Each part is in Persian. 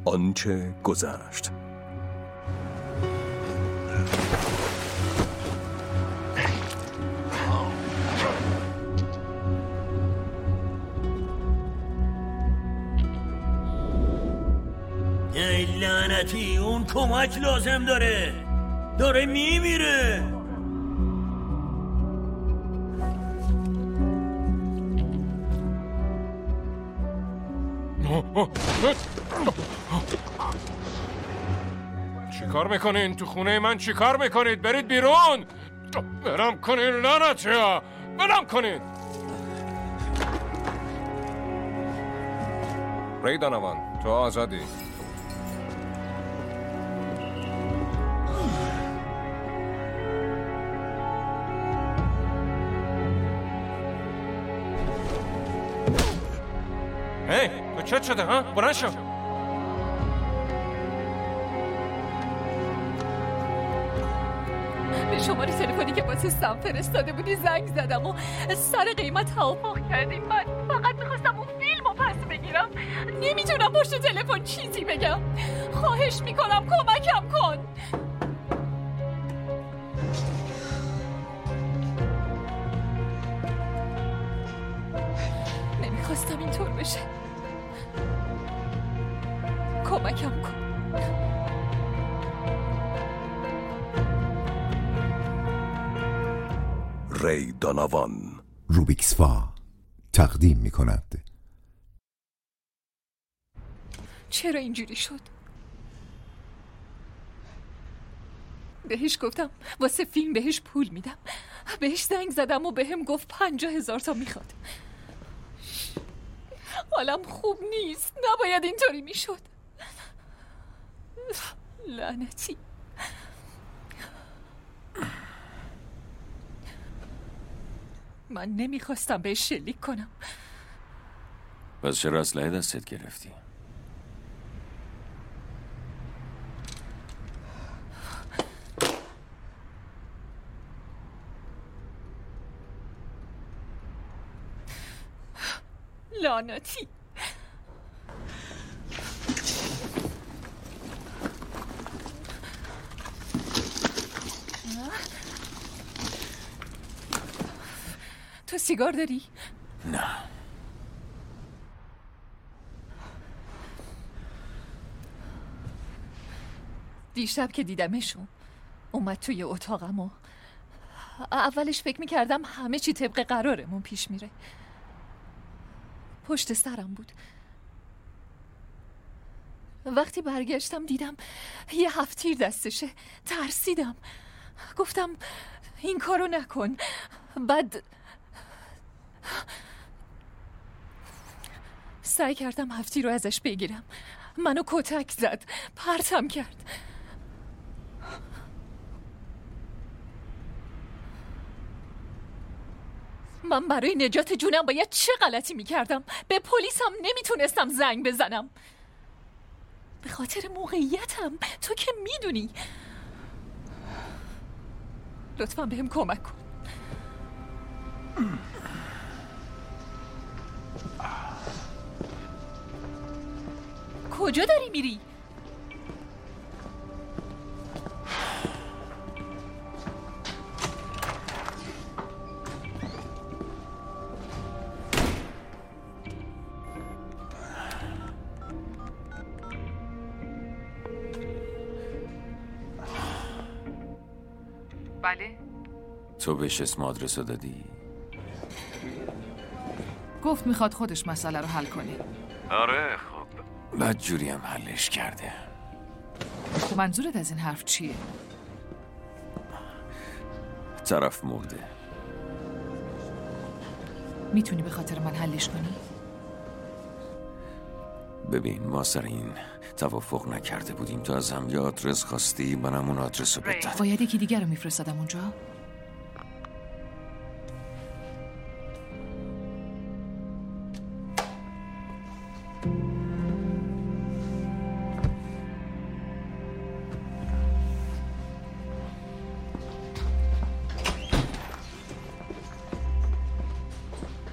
آنچه گذشت. ای لعنتی، اون کمک لازم داره میمیره. چیکار میکنین تو خونه من؟ چیکار میکنید؟ برید بیرون. برم کنین لعنتیا، برم کنین. ری دانوان، تو آزادی. هی، تو چت شده ها؟ بلند شو. به شماره تلفنی که واسه سم فرستاده بودی زنگ زدم و سر قیمت توافق کردیم. من فقط میخواستم اون فیلمو پس بگیرم. نمیتونم پشت تلفن چیزی بگم. خواهش میکنم کمکم کن. نمیخواستم اینطور بشه. کمکم کن. ری دانوان روبیکسفا تقدیم می کند. چرا اینجوری شد؟ بهش گفتم واسه فیلم بهش پول میدم. بهش زنگ زدم و بهم گفت 50,000 تا میخواد. حالم خوب نیست. نباید اینطوری میشد. لعنتی. من نمیخواستم بهش شلیک کنم. پس چرا اسلحه دستت گرفتی؟ لعنتی. تو سیگار داری؟ نه. دیشب که دیدمشون اومد توی اتاقم و اولش فکر میکردم همه چی طبق قرارمون پیش میره. پشت سرم بود. وقتی برگشتم دیدم یه هفتیر دستشه. ترسیدم. گفتم این کارو نکن. بعد سعی کردم هفتیر رو ازش بگیرم. منو کتک زد. پرتم کرد. من برای نجات جونم باید چه غلطی میکردم؟ به پلیسم نمیتونستم زنگ بزنم. به خاطر موقعیتم. تو که میدونی. لطفاً بهم کمک کن. کجا داری میری؟ بله؟ تو بهش اسم آدرس رو دادی؟ گفت میخواد خودش مسئله رو حل کنه. آره خب بدجوری هم حلش کرده. تو منظورت از این حرف چیه؟ طرف مرده. میتونی به خاطر من حلش کنی؟ ببین ما سر این توافق نکرده بودیم. تو از هم یه آدرس خواستی، منم اون آدرس رو بدم. باید یکی دیگر رو میفرستادم اونجا؟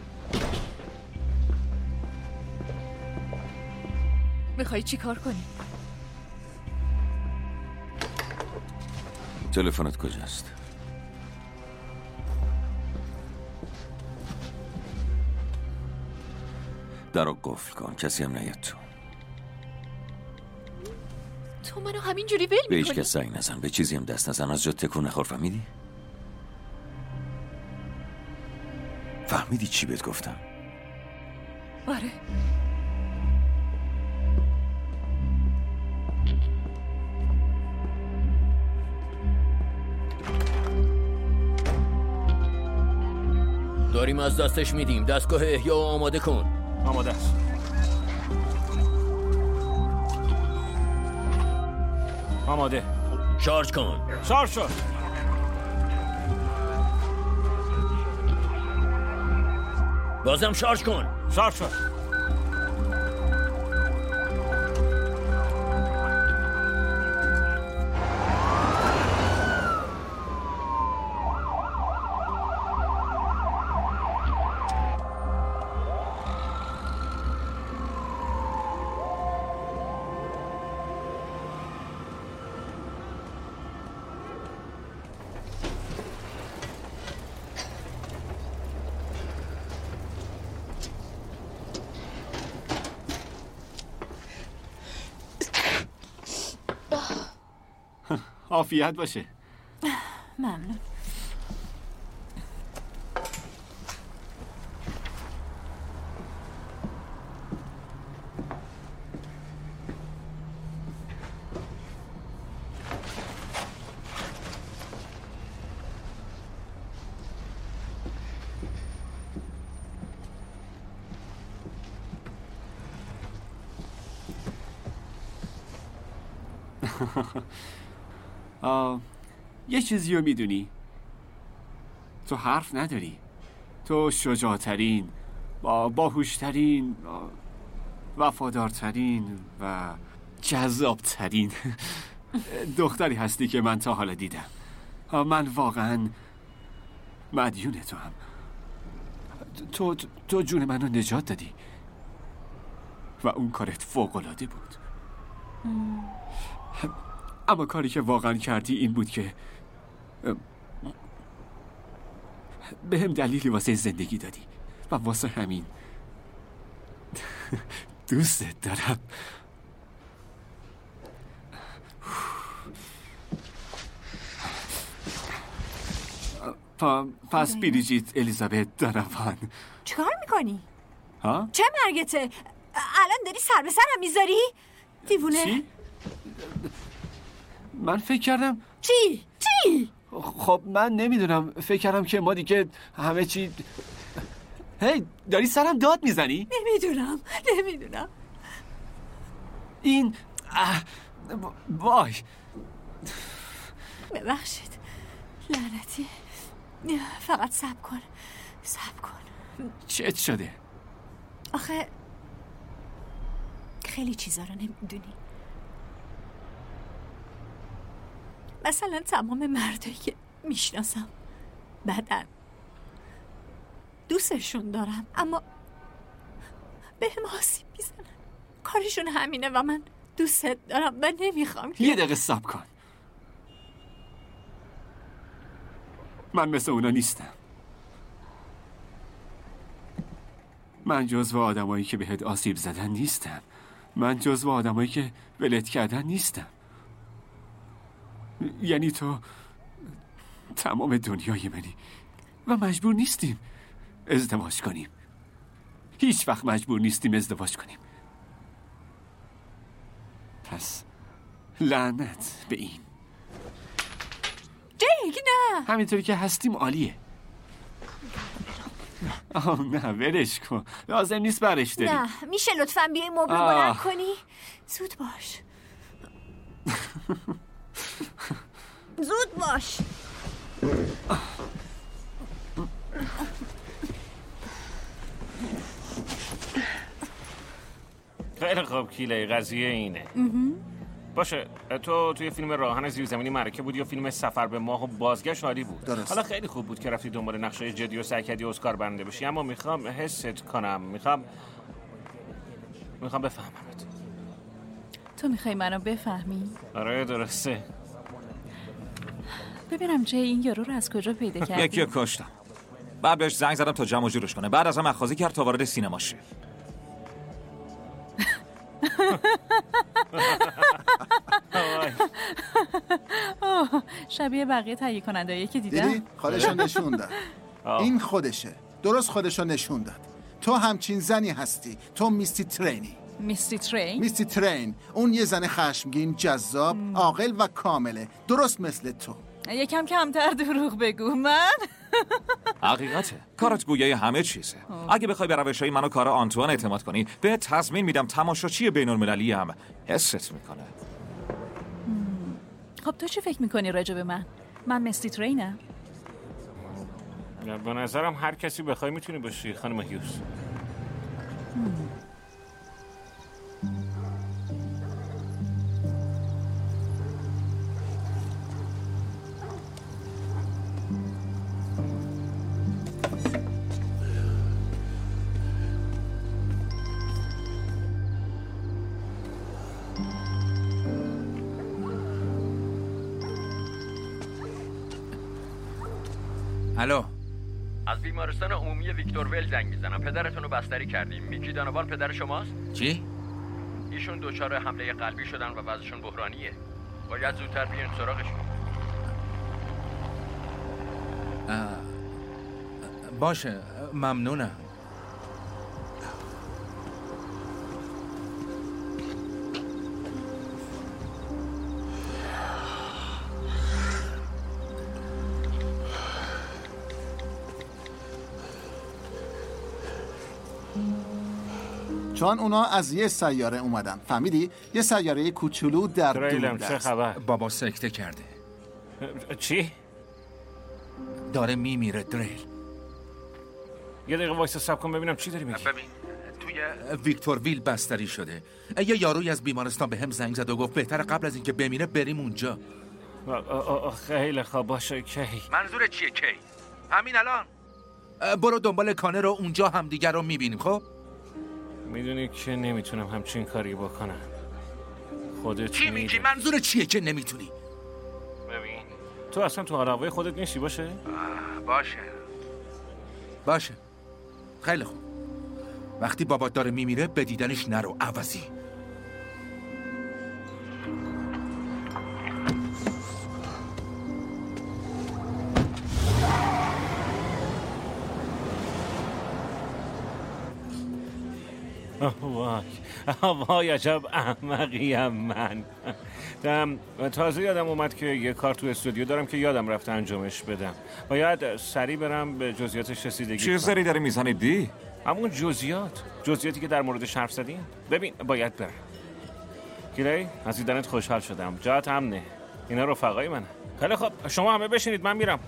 میخوایی چی کار کنی؟ تلفنت کجاست؟ درو قفل کن، کسی هم نیاد تو منو همینجوری ول میکنی؟ به هیچ کس زنگ نزن، به چیزی هم دست نزن، از جا تکون نخور. فهمیدی؟ فهمیدی چی بهت گفتم؟ آره. داریم از دستش میدیم. دستگاه احیا آماده کن. آماده است. آماده. شارژ کن. شارژ شد. بازم شارژ کن. شارژ شد. عافیت باشه. ممنون. یه چیزی رو میدونی؟ تو حرف نداری. تو شجاعترین، باهوشترین، وفادارترین و جذابترین دختری هستی که من تا حالا دیدم. من واقعا مدیون تو هم. تو جون منو نجات دادی و اون کارت فوق‌العاده بود. اما کاری که واقعا کردی این بود که به هم دلیلی واسه زندگی دادی و واسه همین دوستت دارم. پس بریجیت الیزابت دانوان. چیکار میکنی؟ ها؟ چه مرگته؟ الان داری سر به سرم میذاری؟ دیوونه؟ چی؟ من فکر کردم چی؟ خب من نمیدونم، فکر کردم که ما دیگه همه چی. هی داری سرم داد میزنی؟ نمیدونم این وای ببخشید لعنتی. فقط صبر کن. چت شده؟ آخه خیلی چیزا رو نمیدونی. مثلا تمام مردایی که میشناسم بدن، دوستشون دارم، اما به هم آسیب میزنن. کارشون همینه و من دوستت دارم و نمیخوام که. یه دقیقه صبر کن. من مثل اونا نیستم. من جزو آدمایی که بهت آسیب زدن نیستم. من جزو آدمایی که ولت کردن نیستم. یعنی تو تمام دنیای منی و مجبور نیستیم ازدواج کنیم. هیچ وقت مجبور نیستیم ازدواج کنیم. پس لعنت به این. جیک نه. همینطوری که هستیم عالیه. نه ولش کن، لازم نیست برش داری. نه میشه لطفاً بیای مبل رو بلند کنی؟ زود باش. خیلی خوب کیله، قضیه اینه. باشه، تو توی فیلم راهن زیرزمینی معرکه بودی و فیلم سفر به ماه و بازگشت عالی بود. درست. حالا خیلی خوب بود که رفتی دنبال نقشه جدی و سعی کردی اسکار برنده بشی، اما میخوام حست کنم، میخوام بفهممت. تو میخوای منو بفهمی؟ آره درسته. ببینم جی این یارو رو از کجا پیدا کردی؟ یکی رو کشتم، بعد بهش زنگ زدم تا جمع جورش کنه، بعد ازم اخاذی کرد تا وارد سینما شه. شبیه بقیه تهیه کننده‌ای که دیدم. دیدی؟ خودشو نشون داد. این خودشه، درست خودشو نشون داد. تو همچین زنی هستی، تو میستی ترینی. میستی ترین؟ میستی ترین، اون یه زن خشمگین، جذاب، عاقل و کامله، درست مثل تو. یکم کمتر دروغ بگو. من حقیقته، کارت گویای همه چیزه. اگه بخوای به روشای من و کار آنتوان اعتماد کنی، به تضمین میدم تماشاچی بین‌المللی هم حست میکنه. خب تو چی فکر میکنی راجع به من؟ من میستی ترینم؟ به نظرم هر کسی بخوای میتونی باشی خانم هیوز. الو، از بیمارستان عمومی ویکتور ویل زنگ میزنم. پدرتون رو بستری کردیم. میکی دانوان پدر شماست؟ چی؟ ایشون دچار حمله قلبی شدن و وضعشون بحرانیه. باید زودتر بیاین سراغشون. باشه، ممنونم. چون اونا از یه سیاره اومدن، فهمیدی؟ یه سیاره کوچولو در دوردست. چه خبر؟ بابا سکته کرده. چی؟ داره میمیره دریل. یه دقیقه وایسا صبر کن ببینم چی داری میگی. ببین توی ویکتور ویل بستری شده. یه یاروی از بیمارستان به هم زنگ زد و گفت بهتره قبل از اینکه بمیره بریم اونجا. خیلی خوب، باشه. کی؟ منظور چیه کی؟ همین الان. برو دنبال کانر رو، اونجا همدیگر رو میبینیم. خب میدونی که نمیتونم همچین کاری بکنم. خودت چی میگی؟ منظور چیه که نمیتونی؟ ببین تو اصلا تو حال هوای خودت نیستی. باشه باشه خیلی خوب. وقتی بابات داره میمیره به دیدنش نرو. عوضی وای عجب احمقیم من. تازه یادم اومد که یه کار تو استودیو دارم که یادم رفته انجامش بدم. باید سریع برم به جزئیاتش رسیدگی چه سری داری میزنی دی؟ همون جزئیاتی که در موردش حرف زدیم. ببین باید برم. کیلی از دیدنت خوشحال شدم. جات امنه. اینا رفقای منه. خیلی خب شما همه بشینید، من میرم.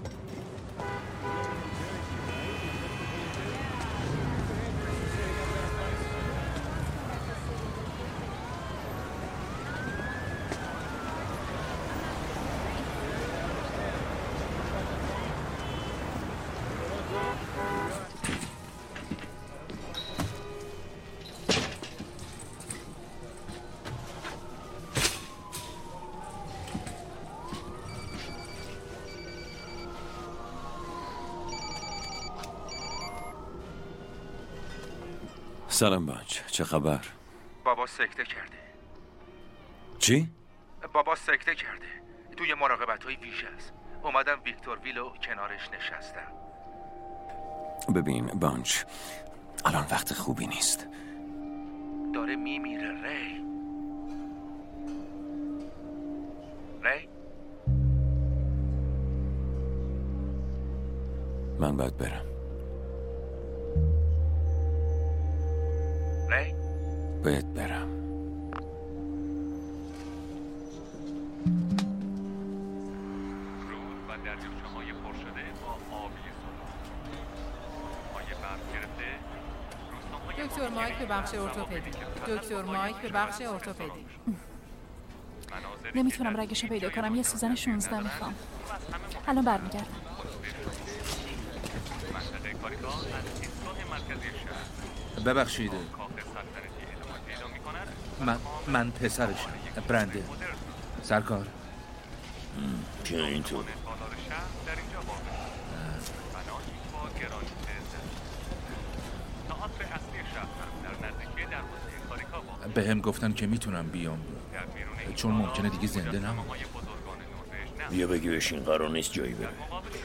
سلام بانچ، چه خبر؟ بابا سکته کرده. چی؟ بابا سکته کرده. توی مراقبت‌های ویژه است. اومدم ویکتور ویل و کنارش نشستم. ببین بانچ، الان وقت خوبی نیست. داره میمیره ری. من باید برم. باید برم. دکتر مایک به بخش ارتوپدی. دکتر مایک به بخش ارتوپدی. نمیتونم رگشو پیدا کنم. یه سوزن 16 میخوام. الان برمیگردم. ببخشید من پسرشم. برنده سرکار. که اینطور به هم گفتن که میتونم بیام چون ممکنه دیگه زنده نمونم. بیا بگی بشین، قرار نیست جایی بره.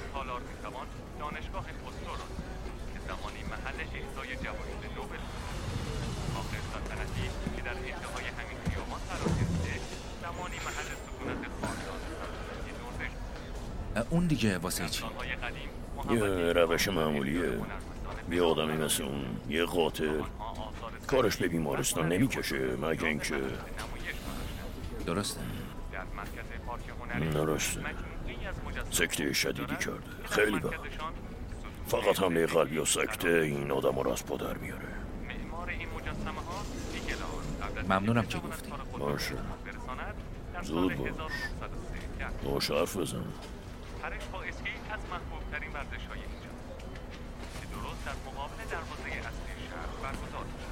اون دیگه واسه چی؟ یه روش معمولیه. یه آدمی مثل اون، یه قاتل، کارش به بیمارستان نمیکشه مگه اینکه درسته؟ درسته. سکته شدیدی کرده، خیلی بد. فقط حمله قلبی و سکته این آدم رو از پا در میاره. ممنونم که گفتی. باشه، زود باش حرف بزن. پرش با اسکیت از محبوبترین ورزش‌های اینجا که درست در مقابل دروازه اصلی شهر برگزار می‌شود.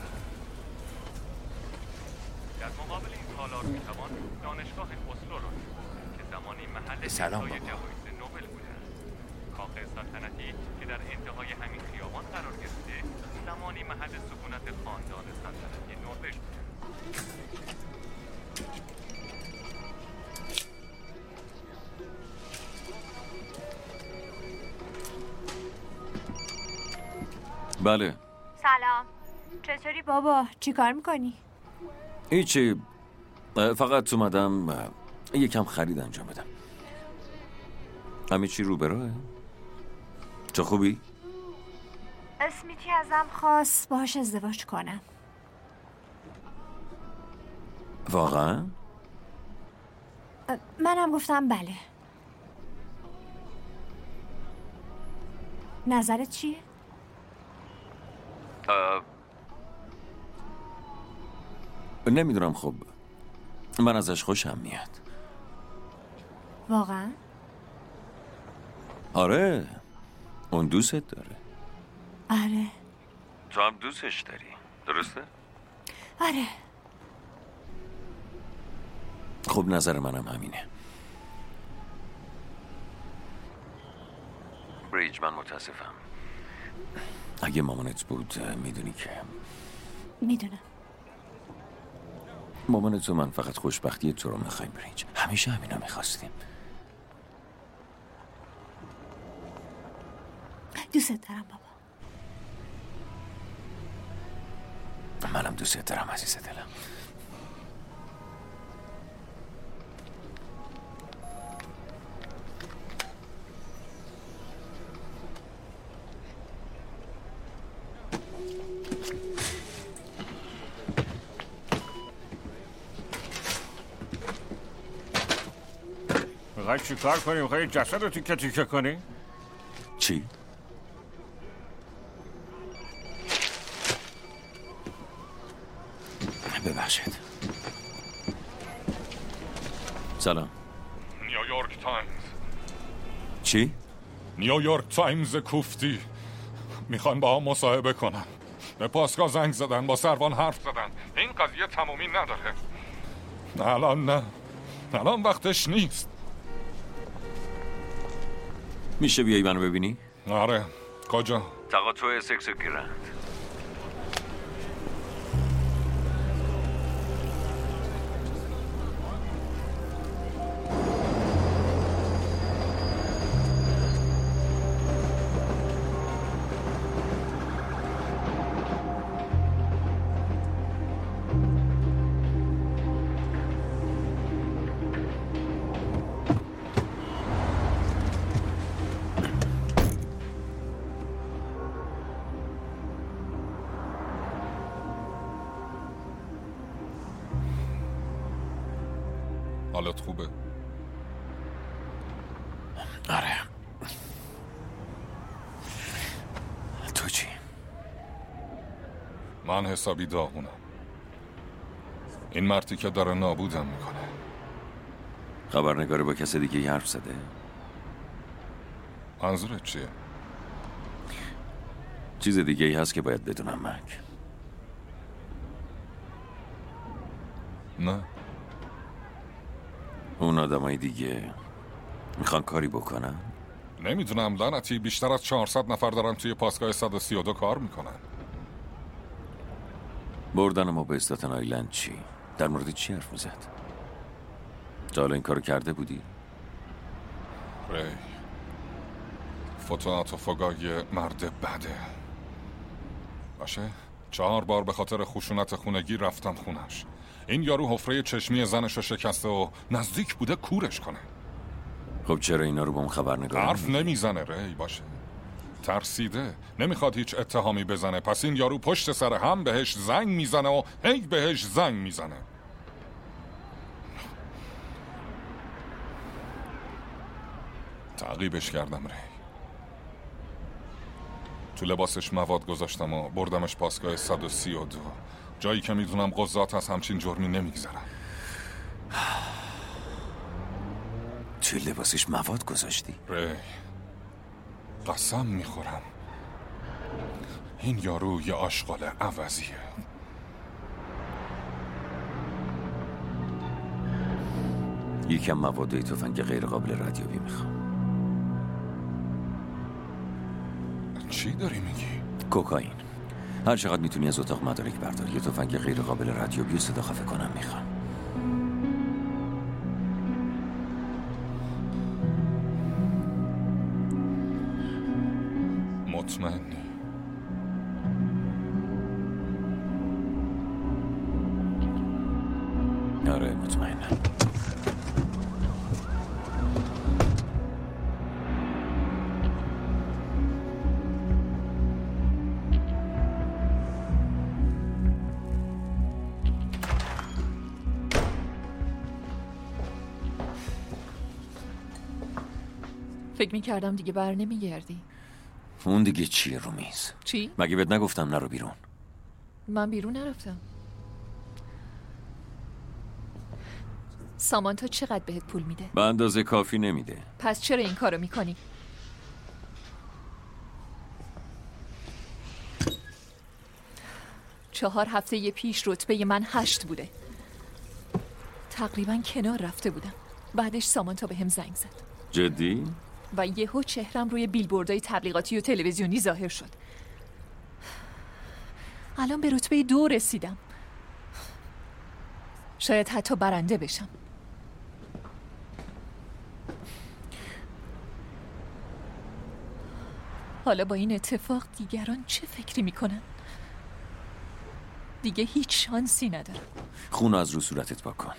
در مقابل این تالار می‌توان دانشگاه اسلو را که زمانی محل اجرای جوایز نوبل بوده است. کاخ سلطنتی که در انتهای همین خیابان قرار گرفته، زمانی محل سکونت خاندان سلطنتی نروژ بوده. بله. سلام. چطوری بابا؟ چی کار میکنی؟ هیچی، فقط اومدم یکم خرید انجام بدم. همه چی رو براه؟ چه خوبی؟ اسمیتی ازم خواست باهاش ازدواج کنم. واقعا؟ منم گفتم بله. نظرت چیه؟ نمیدونم. خب من ازش خوشم میاد. واقعا؟ آره، اون دوستت داره. آره. تو هم دوستش داری، درسته؟ آره. خب نظر منم همینه. بریج، من متاسفم. اگه مامانت بود میدونی که میدونم. مامانت و من فقط خوشبختی تو رو میخوایم بریج. همیشه همینا میخواستیم. دوست دارم بابا. منم دوست دارم عزیز دلم. میخوای چی کار کنی؟ میخوای جسد رو تیکه تیکه کنی؟ چی؟ ببخشید. سلام. نیویورک تایمز. چی؟ نیویورک تایمز کوفتی. میخوان با هم مصاحبه کنن. به پاسگاه زنگ زدن، با سروان حرف زدن. این قضیه تمومی نداره. نه الان وقتش نیست. میشه بیایی منو ببینی؟ آره. کجا؟ تقاطع سکس گرند. حالت خوبه؟ آره. تو چی؟ من حسابی داغونم. این مردی که داره نابودم میکنه. خبرنگاره با کسی دیگه حرف زده؟ منظورت چیه؟ چیز دیگه ای هست که باید بدونم مک؟ نه. اون آدمای دیگه میخوان کاری بکنن؟ نمیدونم لعنتی، بیشتر از 400 نفر دارن توی پاسگاه 132 کار میکنن. بردن ما به استاتن آیلند چی؟ در مورد چی حرف میزد؟ تا حالا این کارو کرده بودی؟ ری فوتواتوفوگا یه مرد بده باشه. 4 بار به خاطر خشونت خونگی رفتم خونش. این یارو حفره چشمی زنشو شکسته و نزدیک بوده کورش کنه. خب چرا اینا رو با اون خبرنگار حرف نمیزنه ری؟ باشه ترسیده، نمیخواد هیچ اتهامی بزنه. پس این یارو پشت سر هم بهش زنگ میزنه و هی بهش زنگ میزنه. تعقیبش کردم ری. تو لباسش مواد گذاشتم و بردمش پاسگاه 132، جایی که میدونم قضات از همچین جرمی نمیگذرن. توی لباسش مواد گذاشتی؟ ری قسم میخورم این یارو یه آشغال عوضیه. یکم مواد تفنگ غیر قابل ردیابی میخوام. چی داری میگی؟ کوکائین. هر چقدر میتونی از اتاق مدارک بردار. یه تفنگ غیر قابل ردیابی و صدا خفه کنم میخوام. مطمئنی؟ آره مطمئنم. فکر می‌کردم دیگه بر نمیگردی. اون دیگه چیه رو میز؟ چی؟ مگه بهت نگفتم نرو بیرون؟ من بیرون نرفتم. سامانتا چقدر بهت پول میده؟ به اندازه کافی نمیده. پس چرا این کارو میکنی؟ چهار هفته پیش رتبه من 8 بوده. تقریبا کنار رفته بودم. بعدش سامانتا بهم زنگ زد. جدی؟ و یهو چهرم روی بیلبوردهای تبلیغاتی و تلویزیونی ظاهر شد. الان به رتبه 2 رسیدم. شاید حتی برنده بشم. حالا با این اتفاق دیگران چه فکری میکنن؟ دیگه هیچ شانسی ندارم. خونو از رو صورتت پاک کن.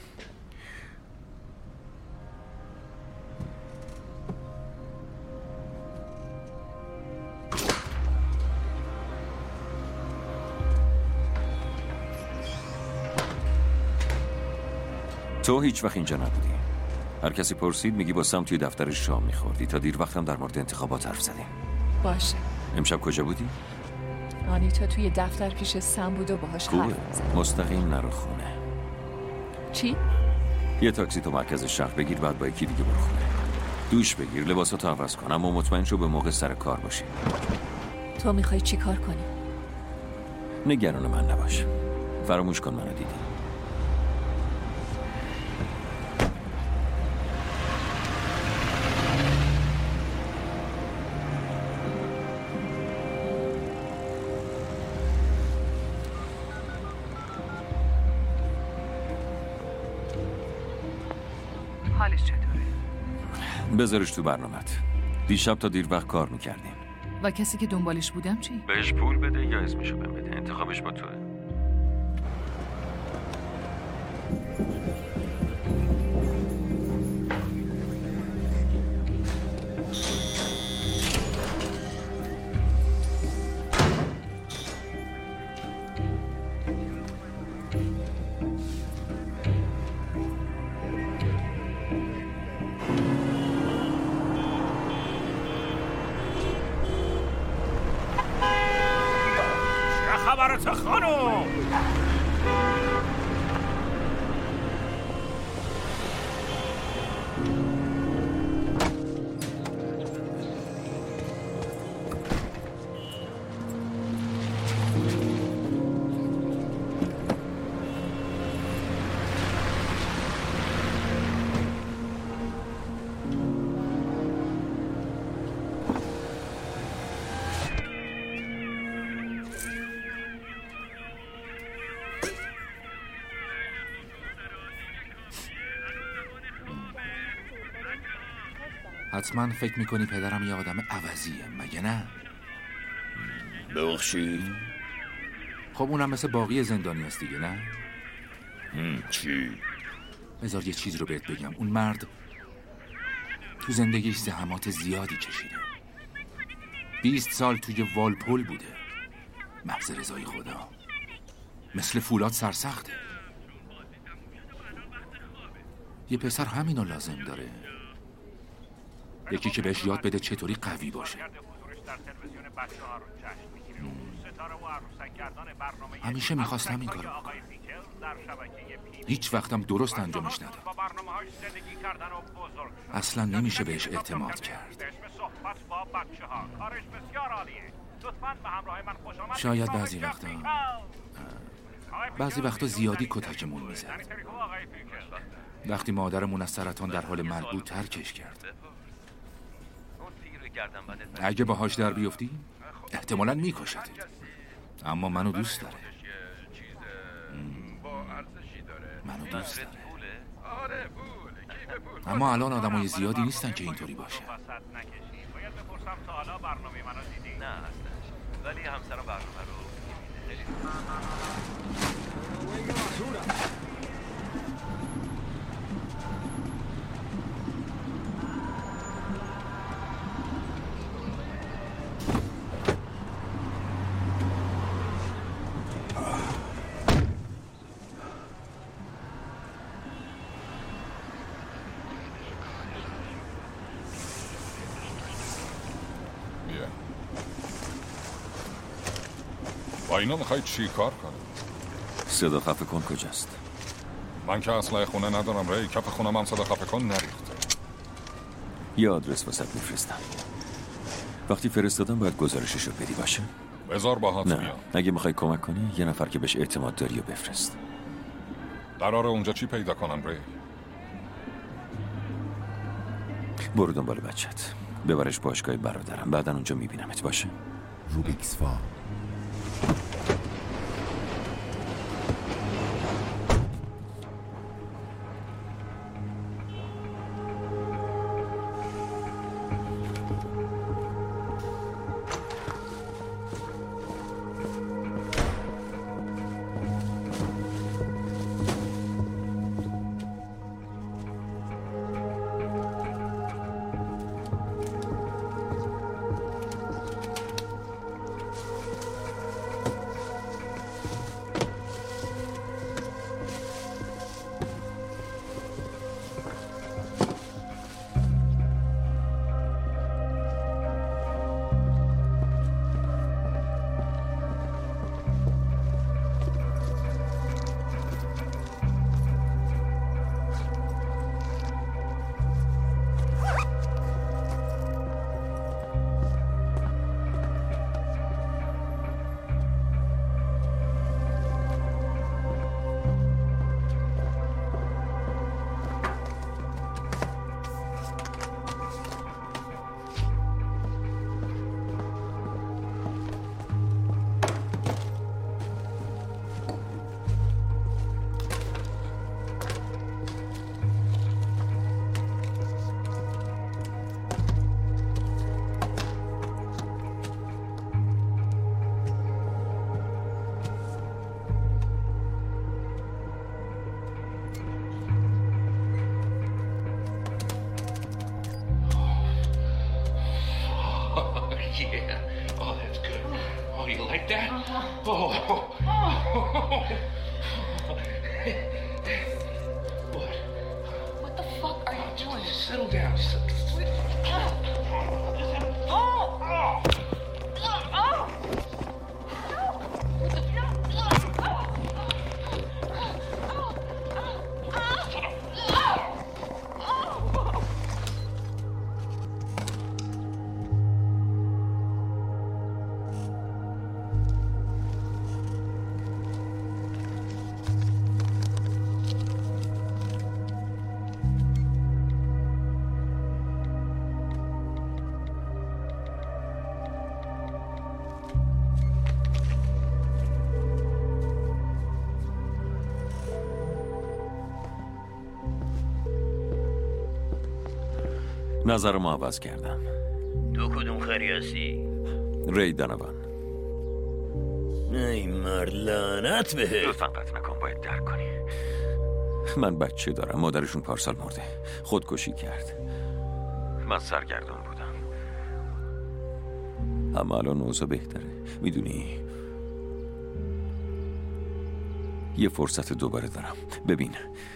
تو هیچ وقت اینجا نبودی. هر کسی پرسید میگی با سم توی دفتر شام میخوردی. تا دیر وقتم در مورد انتخابات حرف زدیم. باشه. امشب کجا بودی؟ آنیتا توی دفتر پیش سم بود و باهاش حرف زد. مستقیم نرو خونه. چی؟ یه تاکسی تو مرکز شهر بگیر، بعد با یکی دیگه برو خونه. دوش بگیر، لباساتو عوض کن، اما مطمئن شو به موقع سر کار باشی. تو میخوای چی کار کنی؟ نگران من نباش. فراموش کن منو دیدی. حالش چطوره؟ بذارش تو برنامه‌ت. دیشب تا دیر وقت کار میکردیم. و کسی که دنبالش بودم چی؟ بهش پول بده یا اسمشو بهم بده. انتخابش با توه. خبرت خانم؟ حتما فکر میکنی پدرم یه آدم عوضیه مگه نه؟ ببخشید؟ خب اونم مثل باقی زندانی است دیگه نه؟ چی؟ بذار یه چیز رو بهت بگم. اون مرد تو زندگیش زحمات زیادی کشیده. 20 سال توی والپول بوده، محض رضای خدا. مثل فولاد سرسخته. یه پسر همینو لازم داره، یکی که بهش یاد بده چطوری قوی باشه. همیشه میخواست همین کارو بکنه. هیچ وقتم درست انجامش نداد. اصلا نمیشه بهش اعتماد کرد. شاید بعضی وقتا زیادی کتکمون میزد. وقتی مادرمون از سرطان در حال مرگ بود ترکش کرد. اگه باهاش در بیفتی احتمالاً میکشتت، اما منو دوست داره. اما الان آدمای زیادی نیستن که اینطوری باشه. نه ولی همسرم برنامه رو خیلی با اینا میخوای چی کار کنی؟ صدا خفه کن کجاست؟ من که اسلحه خونه ندارم ری. کف خونم هم صدا خفه کن نریخت. یه آدرس واسط میفرستم. وقتی فرستادم باید گزارشش رو بدی باشه؟ بذار باهات نه بیام. اگه میخوای کمک کنی یه نفر که بهش اعتماد داری و بفرست. قراره اونجا چی پیدا کنم ری؟ برو دنبال بچت، ببرش باشگاه برادرم، بعدن اونجا میبینمت. باشه؟ روبیکس فا. Yeah. Oh, that's good. Oh, you like that? Oh. What? What the fuck are you doing? Settle down. نظرمو عوض کردم. تو کدوم خری هستی؟ ری دانوان. ای مرد لعنت بهت. لطفاً قطع نکن، باید درک کنی. من بچه دارم، مادرشون پارسال مرده، خودکشی کرد. من سرگردان بودم، اما الان اوضاع بهتره. میدونی یه فرصت دوباره دارم. ببین،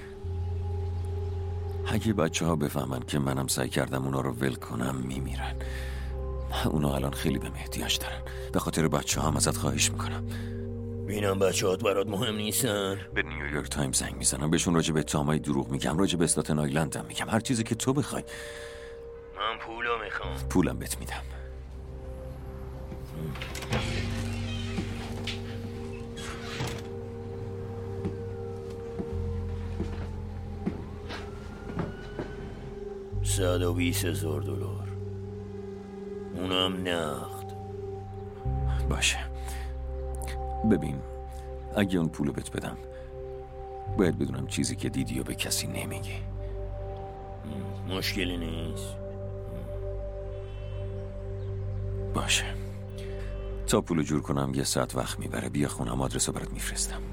اگه بچه ها بفهمن که منم سعی کردم اونا رو ول کنم میمیرن. اونا الان خیلی بهم احتیاج دارن. به خاطر بچه ها هم ازت خواهش میکنم. بینم بچه هات برات مهم نیستن. به نیویورک تایمز زنگ میزنم، بهشون راجع به اتهامای دروغ میگم، راجع به استاتن آیلند هم میگم، هر چیزی که تو بخوای. من پولو میخوام. پولم بهت میدم. $120,000 اونم نقد. باشه. ببین، اگه اون پولو بهت بدم باید بدونم چیزی که دیدی و به کسی نمیگی. مشکلی نیست. باشه. تا پولو جور کنم 1 ساعت وقت میبره. بیا خونم، آدرسو برات میفرستم.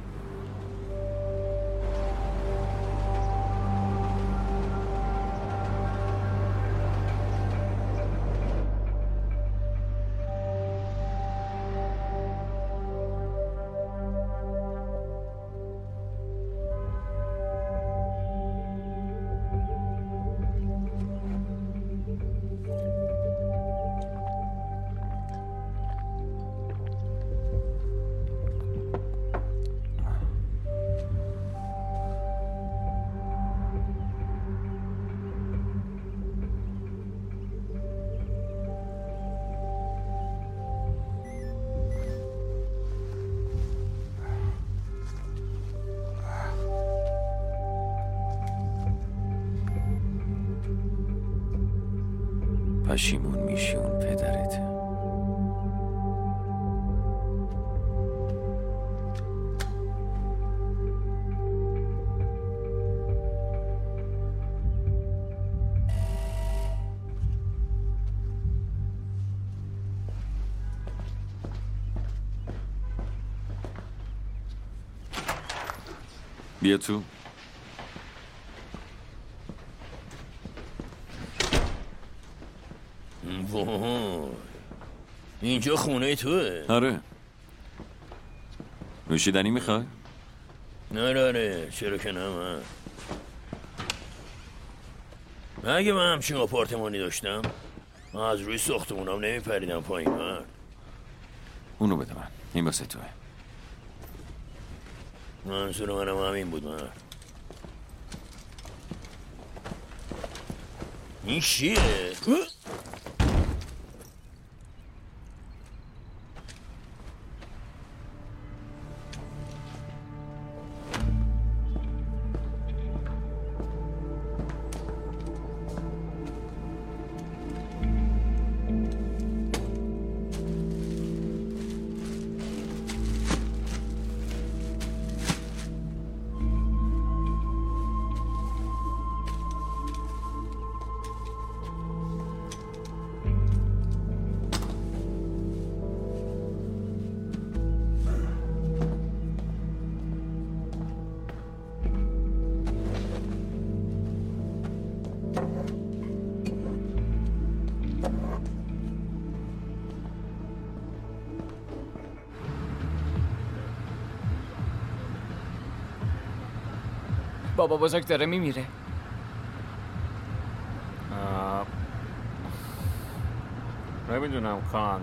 پشیمون میشی اون پدرت. بیا تو. وای، اینجا خونه توه؟ آره. نوشیدنی میخوای؟ نه، چرا که نه. من اگه من همچین آپارتمانی داشتم از روی ساختمونم نمیپریدم پایین. مرد اونو بده من، این واسه توه. منظور منم همین بود. مرد این چیه؟ بابا بزرگ داره میمیره. نمیدونم کان.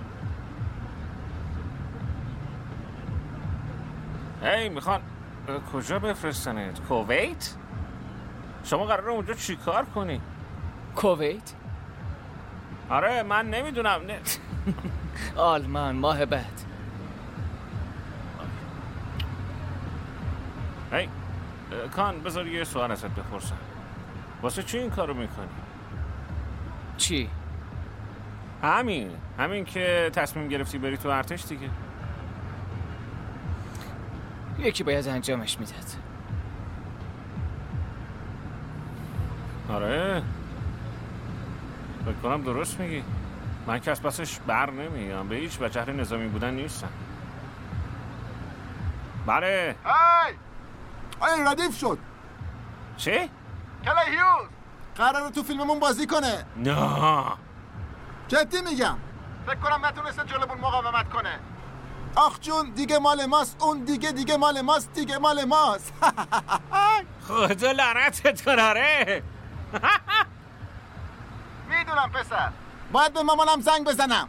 هی میخوان کجا بفرستنت؟ کویت؟ شما قراره اونجا چی کار کنی؟ کویت؟ آره من نمیدونم. آلمان ماه بعد. هی کان بذار یه سوال ازت بپرسم. واسه چی این کارو میکنی؟ چی؟ همین که تصمیم گرفتی بری تو ارتش دیگه. یکی باید انجامش میداد. آره فکر کنم درست میگی. من که از پسش بر نمیام. به هیچ وجه نظامی بودن نیستم. بله. آیا ردیف شد؟ چی؟ کلی هیوز قراره تو فیلممون بازی کنه. نه جدی میگم. فکر کنم نتونسته جلومون مقاومت کنه. آخ جون دیگه مال ماست. اون دیگه مال ماست. دیگه مال ماست. خدا لعنتت کناره. میدونم پسر. باید به مامانم زنگ بزنم.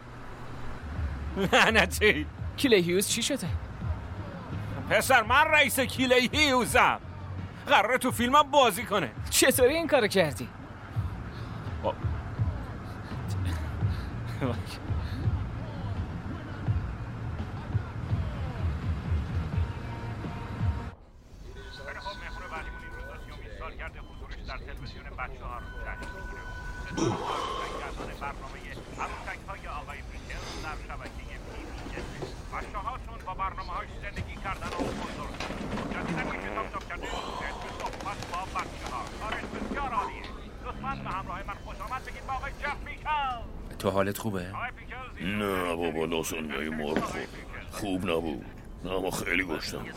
لعنتی. کلی هیوز چی شده؟ پسر من رئیس کلی هیوزم. قراره تو فیلمم بازی کنه. چطوری این کارو کردی؟ تو حالت خوبه؟ نه بابا لازانیای مرغ خوب نبود. اما خیلی گشتم.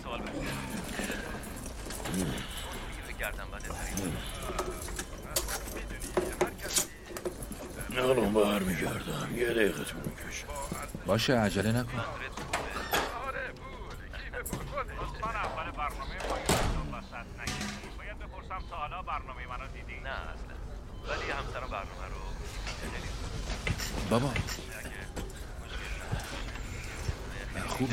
الان برمیگردم. یه دقیقه طول میکشه. باشه عجله نکن. باید بپرسم تا حالا برنامه منو دیدی؟ نه اصلا. ولی همسرم برنامه رو بابا خوبی؟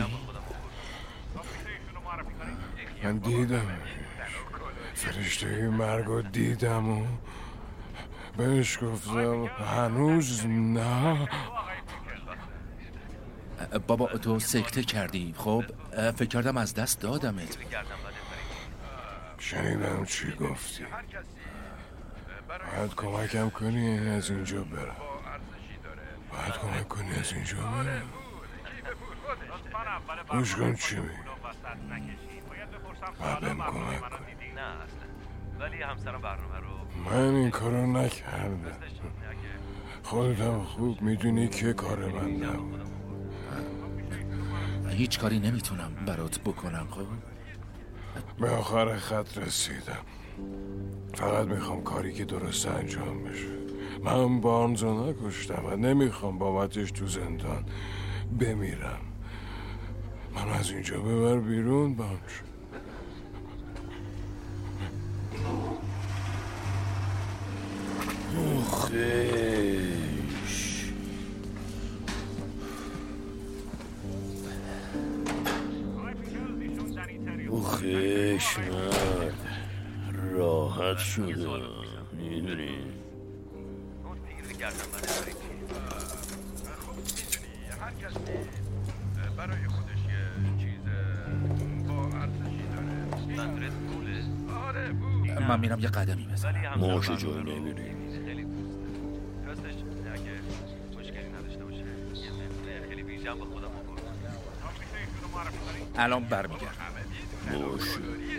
من دیدم فرشته مرگو دیدم و بهش گفتم هنوز نه. بابا تو سکته کردی. خب فکر کردم از دست دادمت. شنیدم چی گفتی. باید کمکم کنی از اینجا برم. باید کمک کنی از اینجا برم. گوش کن چی میگی. باید بهم کمک کنی. ولی همسرم برنامه رو من این کارو نکردم. خودتم خوب میدونی که کار من نبود. هیچ کاری نمیتونم برات بکنم. خب به آخر خط رسیدم. فقط میخوام کاری که درست انجام بشه. من بارنزو نکشتم و نمیخوام بابتش تو زندان بمیرم. من از اینجا ببر بیرون بانش. اوخیش مرد راحت شده. میدونی برای خودش یه چیز با ارزشی داره. منظورت پوله؟ آره پول. من میرم یه قدمی بزنم. ماش جای نمیریم. راستش اگه مشکلی نداشته باشه یه مهمونه خیلی بیجم به خودم بکنم. الان برمیگردم. باشه.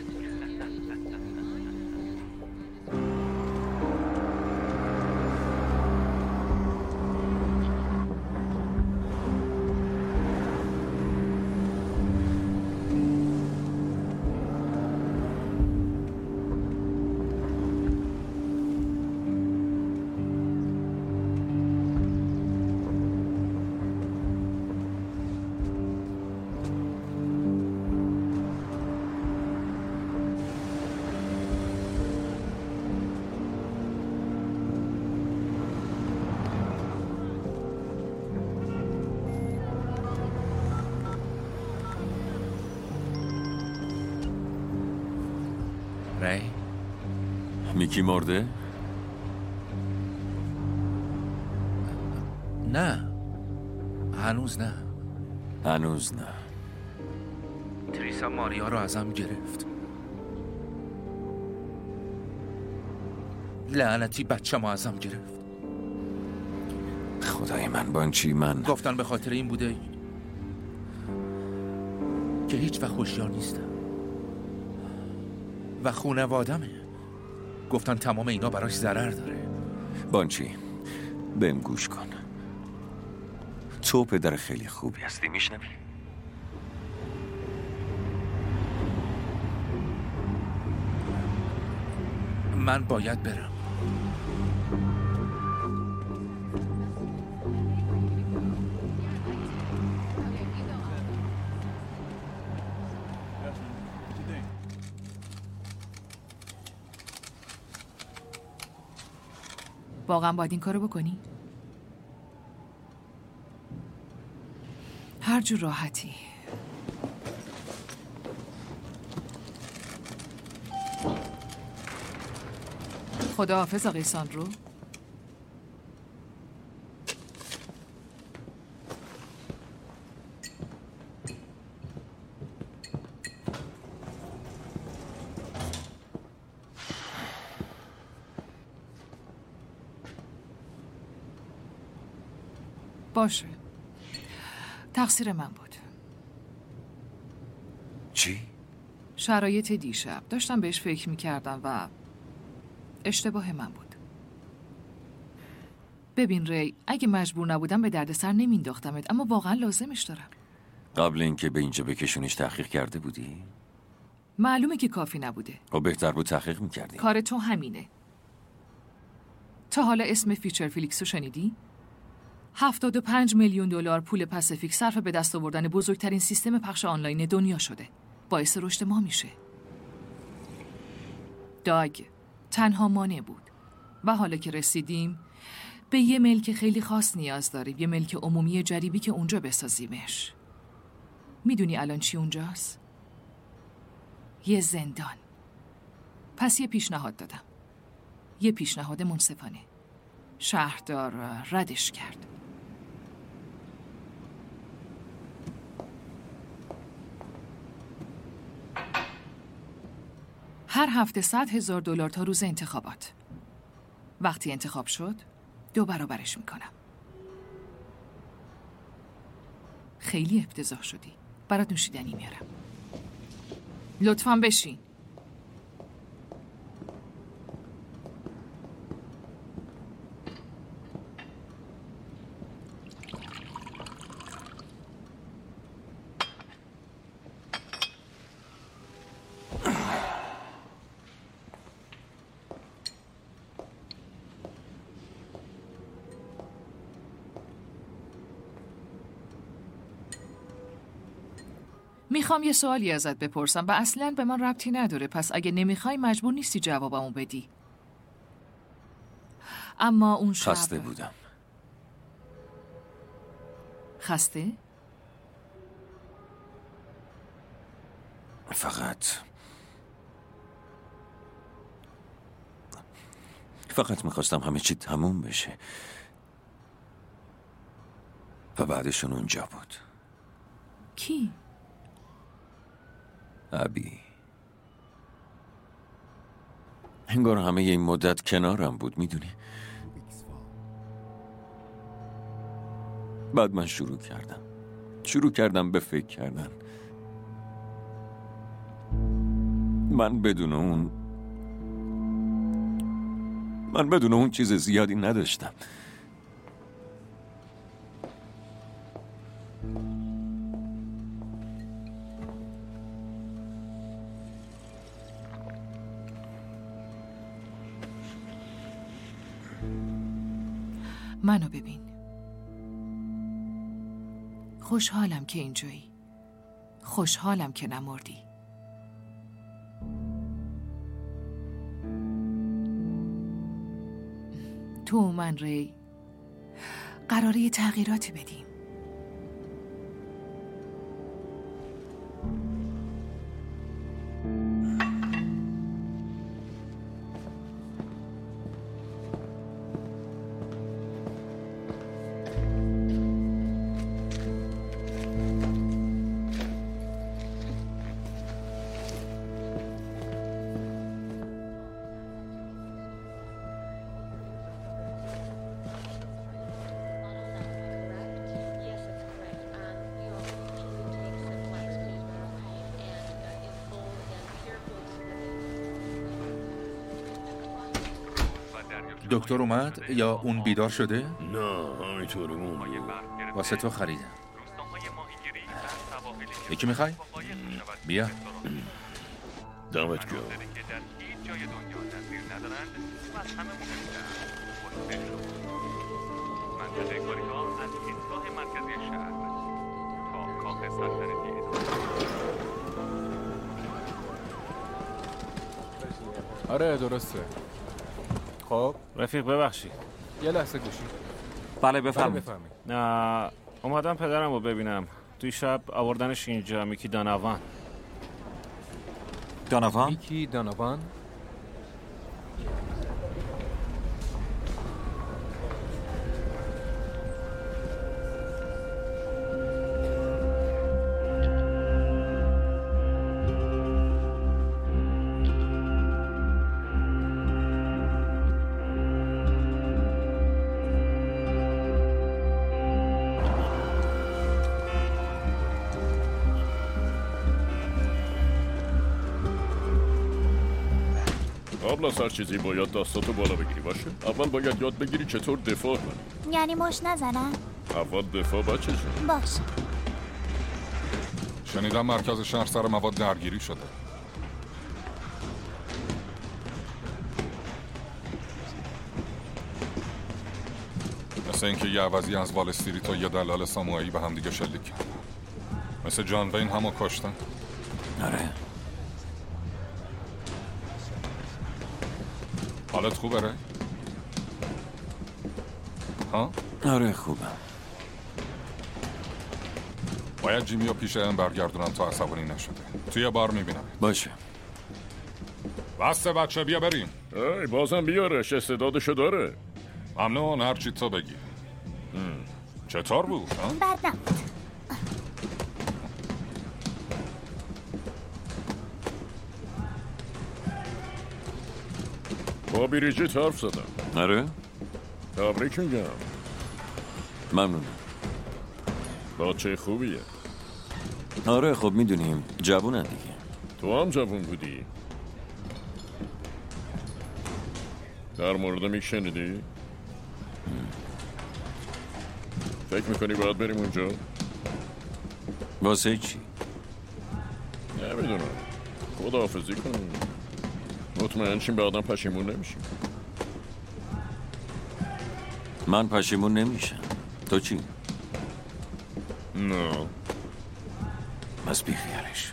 ری میکی مرده؟ نه هنوز نه. هنوز نه. تریسا ماریا رو ازم گرفت. لعنتی بچه ما ازم گرفت. خدای من بانچی من گفتن به خاطر این بوده که هیچ وقت خوشیار نیستم و خونوادمه. گفتن تمام اینا براش ضرر داره. بانچی بهم گوش کن. تو پدر خیلی خوبی هستی، میشنوی؟ من باید برم. واقعا باید این کارو بکنی؟ هر جور راحتی. خداحافظ آقای ساندرو. باشه، تقصیر من بود. چی؟ شرایط دیشب داشتم بهش فکر میکردم و اشتباه من بود. ببین ری، اگه مجبور نبودم به دردسر نمینداختمت، اما واقعا لازمش دارم. قبل اینکه به اینجا بکشونیش تحقیق کرده بودی؟ معلومه که کافی نبوده. خب بهتر بود تحقیق میکردی. کار تو همینه. تا حالا اسم فیچر فیلیکس رو شنیدی؟ 75 میلیون دلار پول پاسیفیک صرف به دست آوردن بزرگترین سیستم پخش آنلاین دنیا شده. باعث رشد ما میشه. داگ تنها مانع بود و حالا که رسیدیم به یه ملک خیلی خاص نیاز داریم، یه ملک عمومی جریبی که اونجا بسازیمش. میدونی الان چی اونجاست؟ یه زندان. پس یه پیشنهاد دادم، یه پیشنهاد منصفانه. شهردار ردش کرد. هر هفته 100,000 دلار تا روز انتخابات. وقتی انتخاب شد 2 برابرش میکنم. خیلی افتضاح شدی. برات نوشیدنی میارم. لطفاً بشین. میخوام یه سوالی ازت بپرسم و اصلاً به من ربطی نداره، پس اگه نمیخوای مجبور نیستی جوابمو بدی. اما اون شب خسته بودم. خسته؟ فقط میخواستم همه چی تموم بشه و بعدشون اونجا بود. کی؟ ابی. انگار همه این مدت کنارم بود، میدونی؟ بعد من شروع کردم به فکر کردن. من بدون اون چیز زیادی نداشتم. منو ببین. خوشحالم که اینجایی. خوشحالم که نمردی. تو و من ری قراره یه تغییراتی بدیم. دکتر اومد یا اون بیدار شده؟ نه همینطوری مونده. واسه تو خریدم. یکی میخوای؟ بیا. دمت گرم. منطقه گوریگاه از ایستگاه مرکزی شهر تا کاخ سلطنتی آره درسته. خب رفیق ببخشید یه لحظه گوشی. بله بفرمایید. نه اومدم پدرم رو ببینم. توی شب آوردنش اینجا. میکی داناوان. داناوان؟ میکی داناوان؟ قبل از هر چیزی باید دستاتو بالا بگیری باشه. اول باید یاد بگیری چطور دفاع کنی. یعنی مش نزنم؟ اول دفاع بچه جون. باشه. شنیدم مرکز شهر سر مواد درگیری شده. مثل اینکه یه عوضی از وال استریت و یه دلال ساموئایی به هم دیگه شلیک کردن. مثل جان وین همو کشتن. آره. حالت خوبه ره؟ ها؟ آره خوبم. باید جیمی رو پیش این برگردونم تا عصبانی نشده. توی بار میبینم. باشه. بسته بچه بیا بریم. ای بازم بیارش استعدادشو داره. ممنون هرچی تو بگی. چطور بود؟ بد نبود. با بریجیت حرف زدم. آره؟ تبریک میگم. ممنونم. بچه خوبیه. آره خب میدونیم جوونن دیگه. تو هم جوون بودی. در مورد میک شنیدی؟ فکر میکنی باید بریم اونجا؟ واسه چی؟ نمیدونم. خداحافظی کنیم. مطمئن شیم بعدم پشیمون نمیشیم. من پشیمون نمیشم. تو چی؟ نه. بس بیخیالش.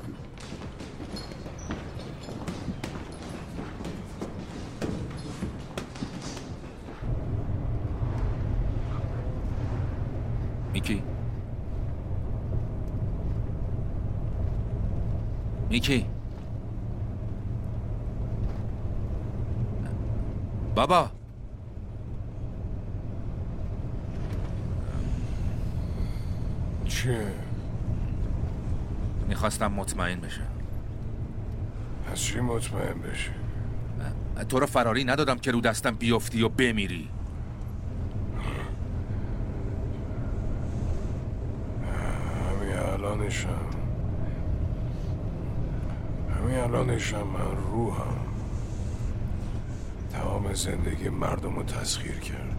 میکی میکی بابا چه؟ میخواستم مطمئن بشم. از چی مطمئن بشی؟ تو رو فراری ندادم که رو دستم بیفتی و بمیری. همین الانشم من روحم تمام زندگی مردم رو تسخیر کرد.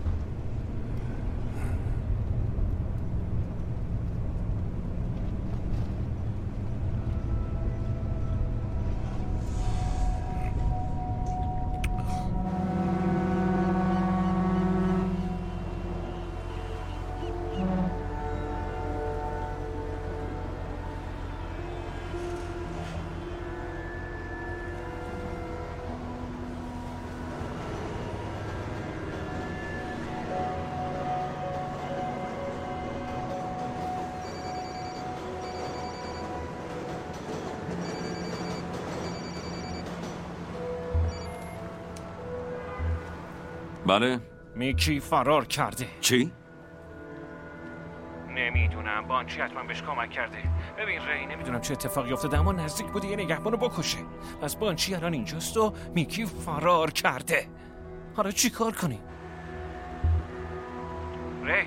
بله؟ میکی فرار کرده. چی؟ نمیدونم بانچی حتما بهش کمک کرده. ببین ری نمیدونم چه اتفاقی افتاده اما نزدیک بوده یه نگهبانو بکشه. پس بانچی الان اینجاست و میکی فرار کرده. حالا چی کار کنی؟ ری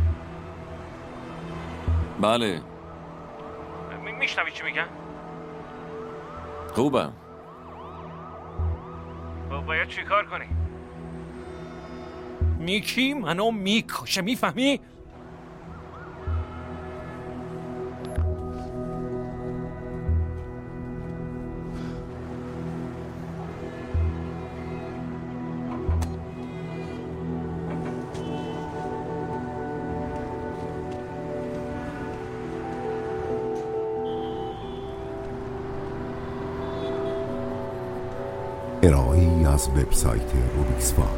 بله میشنوی چی میگن؟ خوبم. باید چی کار کنی؟ میکی منو میکشه، میفهمی؟ ارائه‌ای از وبسایت روبیکس فا.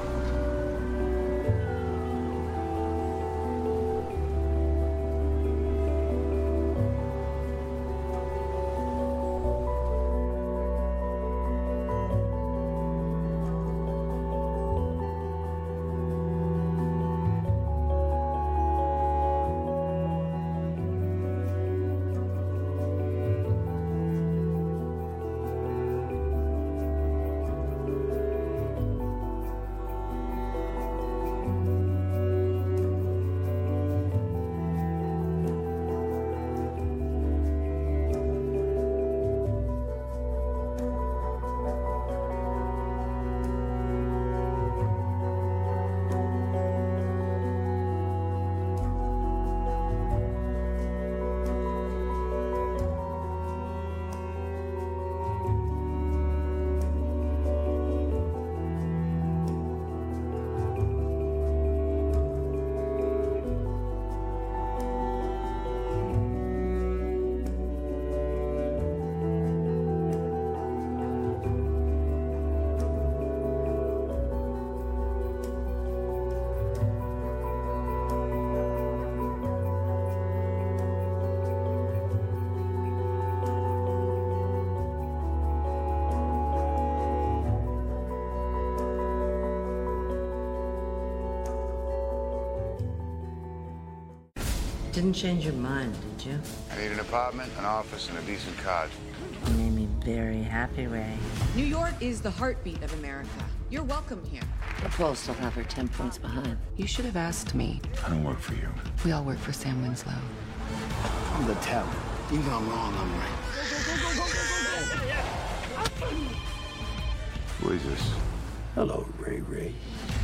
Didn't change your mind, did you? I need an apartment, an office, and a decent card. You made me very happy, Ray. New York is the heartbeat of America. You're welcome here. The polls still have her 10 points behind. You should have asked me. I don't work for you. We all work for Sam Winslow. I'm the talent. Even I'm wrong, I'm right. Who is this? Hello, Ray Ray.